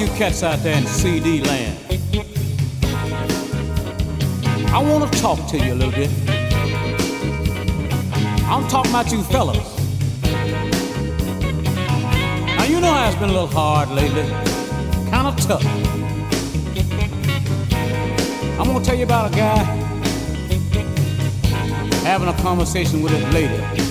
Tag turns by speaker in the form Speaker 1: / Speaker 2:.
Speaker 1: cats out there in CD land, I want to talk to you a little bit. I'm talking about you fellas. Now you know how it's been a little hard lately, kind of tough. I'm gonna tell you about a guy having a conversation with his lady.